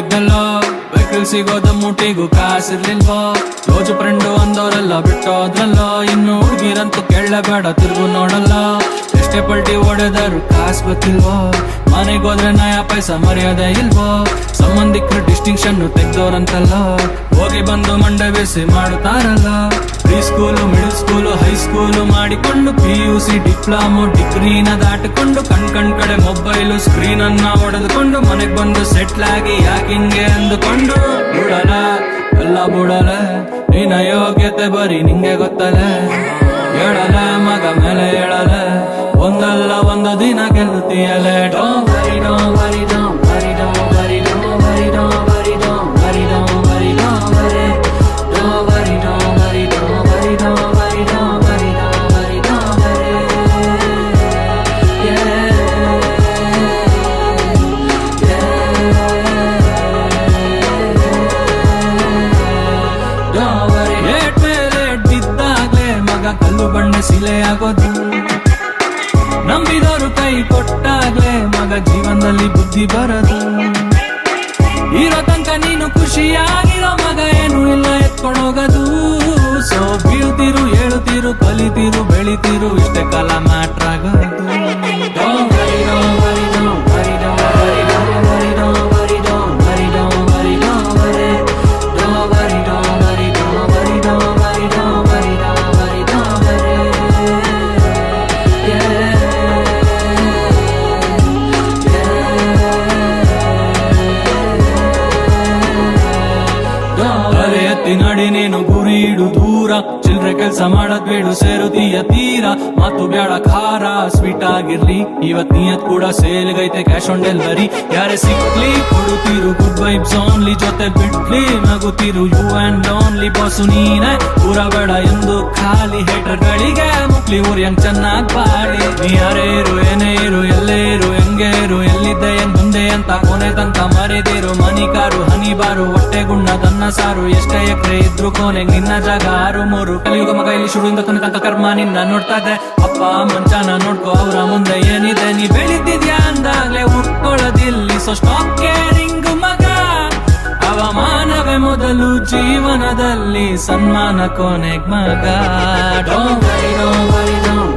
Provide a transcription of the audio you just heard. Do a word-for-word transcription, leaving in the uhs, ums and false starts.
ಓದ್ತಿದ್ದಲ್ಲೋ vehicle ಸಿಗೋದ ಮುಟ್ಟಿಗೂ ಕಾಸಿರ್ಲಿಲ್ವೋ ರೋಜು ಫ್ರೆಂಡು ಅಂದವರೆಲ್ಲ ಬಿಟ್ಟೋದ್ರಲ್ಲೋ ಇನ್ನು ಹುಡುಗಿರಂತೂ ಕೇಳಬೇಡ ತಿರುಗು ನೋಡಲ್ಲ ಎಷ್ಟೇ ಪಲ್ಟಿ ಹೊಡೆದರು ಕಾಸು ಗೊತ್ತಿಲ್ವೋ ಮನೆಗೋದ್ರೆ ನಯ ಪೈಸ ಮರ್ಯಾದೆ ಇಲ್ವೋ ಸಂಬಂಧಿಕರು ಡಿಸ್ಟಿಂಕ್ಷನ್ ತೆಗ್ದೋರಂತಲ್ಲ ಹೋಗಿ ಬಂದು ಮಂಡೆ ಬೇಸಿ ಮಾಡುತ್ತಾರಲ್ಲ pre school middle school high school ಮಾಡಿಕೊಂಡು ಪಿ ಯು ಸಿ ಡಿಪ್ಲೊಮೊ ಡಿಗ್ರಿನ ದಾಟಿಕೊಂಡು ಕಣ್ ಕಣ್ ಕಡೆ ಮೊಬೈಲು ಸ್ಕ್ರೀನ್ ಅನ್ನ ಹೊಡೆದುಕೊಂಡು ಮನೆಗ್ ಬಂದು ಸೆಟ್ಲ್ ಆಗಿ ಯಾಕಿಂಗೆ ಅಂದುಕೊಂಡು ಬಿಡಲ ಎಲ್ಲ ಬಿಡಲ ನಿನ್ನ ಯೋಗ್ಯತೆ ಬರೀ ನಿಂಗೆ ಗೊತ್ತಲೆ ಹೇಳಲ ಮಗ ಮೇಲೆ ಹೇಳಲ ಒಂದಲ್ಲ ಒಂದು ದಿನ ಗೆಲ್ಲುತ್ತೀಯಲೆ don't worry don't worry don't worry don't worry don't worry don't worry don't worry don't worry don't worry don't worry don't worry don't worry don't worry don't worry don't worry don't worry don't worry rate ಮೇಲೆ ಬಿದ್ದಾಗ್ಲೇ ಮಗ ಕಲ್ಲು ಬಂಡೆ ಸಿಲೆ ಆಗೋದು ನಂಬಿದವರು ಕೈ ಕೊಟ್ಟಾಗ್ಲೇ ಮಗ ಜೀವನದಲ್ಲಿ ಬುದ್ಧಿ ಬರದು ಇರೋ ತನಕ ನೀನು ಖುಷಿಯಾಗಿರೋ ಮಗ ಏನು ಇಲ್ಲ ಎತ್ಕೊಂಡೋಗದು ಸೊ ಬೀಳ್ತಿರು ಹೇಳುತ್ತೀರು ಕಲಿತೀರು ಬೆಳಿತೀರು ಇಷ್ಟೇ ಕಾಲ ಮ್ಯಾಟ್ರ್ ಆಗೋದು ನಡಿ ನೀನು ಗುರಿ ಇಡು ದೂರ ಚಿಲ್ರೆ ಕೆಲ್ಸ ಮಾಡದ್ ಬೇಡು ಸೇರುತ್ತೀಯ ತೀರ ಮಾತು ಬ್ಯಾಡ ಖಾರ ಸ್ವೀಟ್ ಆಗಿರ್ಲಿ ಇವತ್ ನಿಯತ್ ಕೂಡ ಸೇಲ್ಗೈತೆ ಕ್ಯಾಶ್ ಆನ್ ಡೆಲಿವರಿ ಯಾರೇ ಸಿಕ್ಲಿ ಕೊಡುತ್ತೀರು ಗುಡ್ ವೈಬ್ಸ್ ಓನ್ಲಿ ಜೊತೆ ಬಿಡ್ಲಿ ನಗುತ್ತೀರು ಯು ಅಂಡ್ ಓನ್ಲಿ ಬಾಸು ನೀನೆ ಪೂರ ಬೇಡ ಎಂದು ಖಾಲಿ ಹೇಟರ್ ಗಳಿಗೆ ಮುಕ್ಲಿ ಊರ್ ಹೆಂಗ್ ಚೆನ್ನಾಗ್ ಬಾಡಿ ನೀ ಯಾರೇ ಇರು ಏನೇ ಇರು ಎಲ್ಲೇ ಇರು ಹೆಂಗೆ ಇರು ಎಲ್ಲಿದ್ದೆ ಹೆಂಗ್ ಬಂದೆ ಅಂತ ಕೊನೆ ತನಕ ಮರೆದಿರು ಮನಿ ಕಾರು ಹನಿ ಬಾರು ಹೊಟ್ಟೆ ಗುಣ್ಣ ತನ್ನ ಸಾರು ಎಷ್ಟೇ ಎಕರೆ ಇದ್ರು ಕೊನೆಗ್ ನಿನ್ನ ಜಾಗ ಆರು ಮೂರು ಕಲಿಯುಗ ಮಗ ಇಲ್ಲಿ ಶುರುವಿಂದ ಕೊನೆ ತನಕ ಕರ್ಮ ನಿನ್ನ ನೋಡ್ತಾ ಇದ್ದೆ ಅಪ್ಪ ಮಂಚಾನ ನೋಡ್ಕೋ ಅವ್ರ ಮುಂದೆ ಏನಿದೆ ನೀ ಬೆಳಿತಿದ್ಯಾ ಅಂದಾಗ್ಲೇ ಉಟ್ಕೊಳ್ಳೋದಿಲ್ಲಿ ಸೊ ಸ್ಟಾಪ್ ಕೇರಿಂಗ್ ಮಗ ಅವಮಾನವೇ ಮೊದಲು ಜೀವನದಲ್ಲಿ ಸನ್ಮಾನ ಕೊನೆಗ್ ಮಗ don't worry don't worry don't